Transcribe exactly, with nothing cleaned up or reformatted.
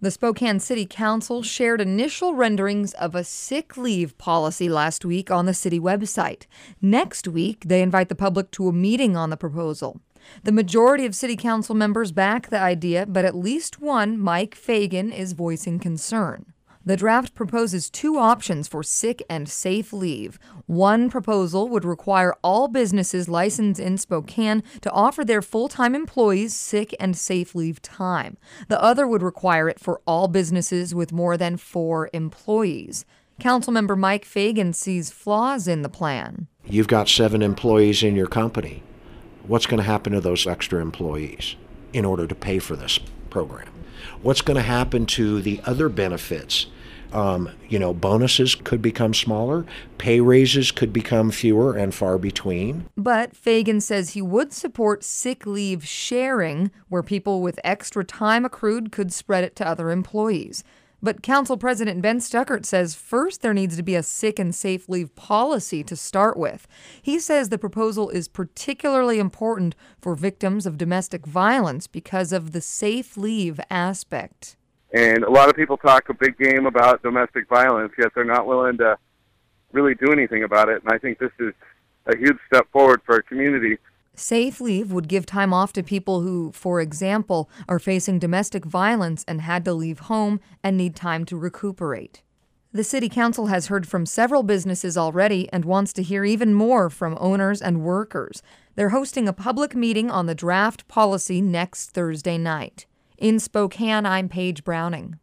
The Spokane City Council shared initial renderings of a sick leave policy last week on the city website. Next week, they invite the public to a meeting on the proposal. The majority of city council members back the idea, but at least one, Mike Fagan, is voicing concern. The draft proposes two options for sick and safe leave. One proposal would require all businesses licensed in Spokane to offer their full-time employees sick and safe leave time. The other would require it for all businesses with more than four employees. Councilmember Mike Fagan sees flaws in the plan. You've got seven employees in your company. What's going to happen to those extra employees in order to pay for this program? What's going to happen to the other benefits? Um, you know, bonuses could become smaller, pay raises could become fewer and far between. But Fagan says he would support sick leave sharing, where people with extra time accrued could spread it to other employees. But Council President Ben Stuckert says first there needs to be a sick and safe leave policy to start with. He says the proposal is particularly important for victims of domestic violence because of the safe leave aspect. And a lot of people talk a big game about domestic violence, yet they're not willing to really do anything about it. And I think this is a huge step forward for our community. Safe leave would give time off to people who, for example, are facing domestic violence and had to leave home and need time to recuperate. The City Council has heard from several businesses already and wants to hear even more from owners and workers. They're hosting a public meeting on the draft policy next Thursday night. In Spokane, I'm Paige Browning.